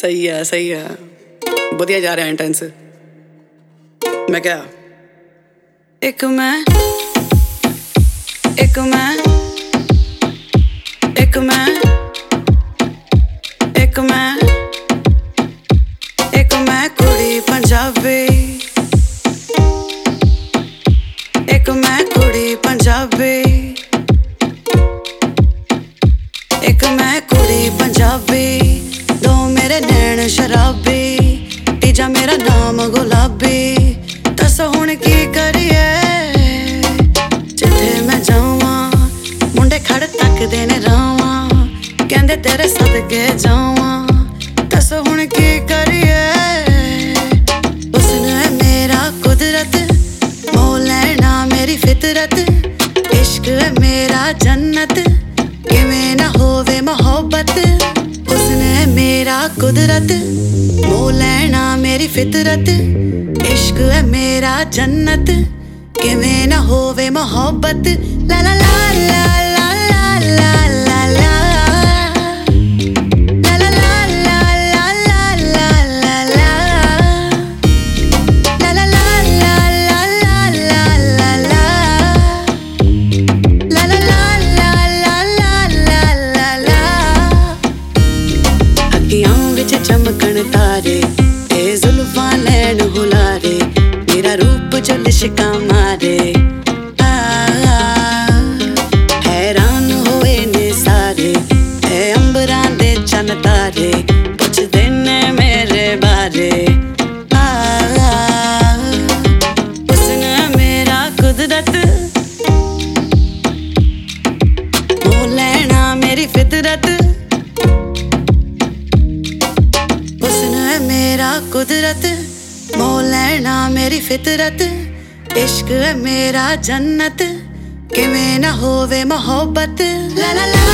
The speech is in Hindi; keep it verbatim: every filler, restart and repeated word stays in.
सही है सही है, बढ़िया जा रहा है इंटेंस। मैं क्या एक मैं एक मैं एक मैं एक मैं एक मैं कुड़ी पंजाबी, एक मैं कुड़ी पंजाबी, एक मैं कुड़ी पंजाबी, दो मेरे नैन शराबी, तीजा मेरा नाम गुलाबी। दसो हुण की करिए जिथे मैं जावां, मुंडे खड़ तकदे ने रावां, कहंदे तेरे सदके जावां। दसो हुण की करिए, हुस्न है मेरा कुदरत, मोह लैना मेरी फितरत, इश्क है मेरा जन्नत, किवें ना होवे मोहब्बत। हुस्न है मेरा कुदरत, मोह लैना मेरी फितरत, इश्क है मेरा जन्नत, किवें ना होवे मोहब्बत। ला ला ला ला ला ला ला ला ला चमकन तारे, ते जुल्फां नैन हुलारे, मेरा रूप जो लिशका मारे। आ, आ, हैरान होए ने सारे, ऐ अंबरां दे चन्न तारे, पुछदे ने मेरे बारे। आ, आ, हुस्न मेरा कुदरत, मोह लैना मेरी फितरत, मेरा कुदरत, मोह लैना मेरी फितरत, इश्क है मेरा जन्नत, किवें ना होवे मोहब्बत। ला ला ला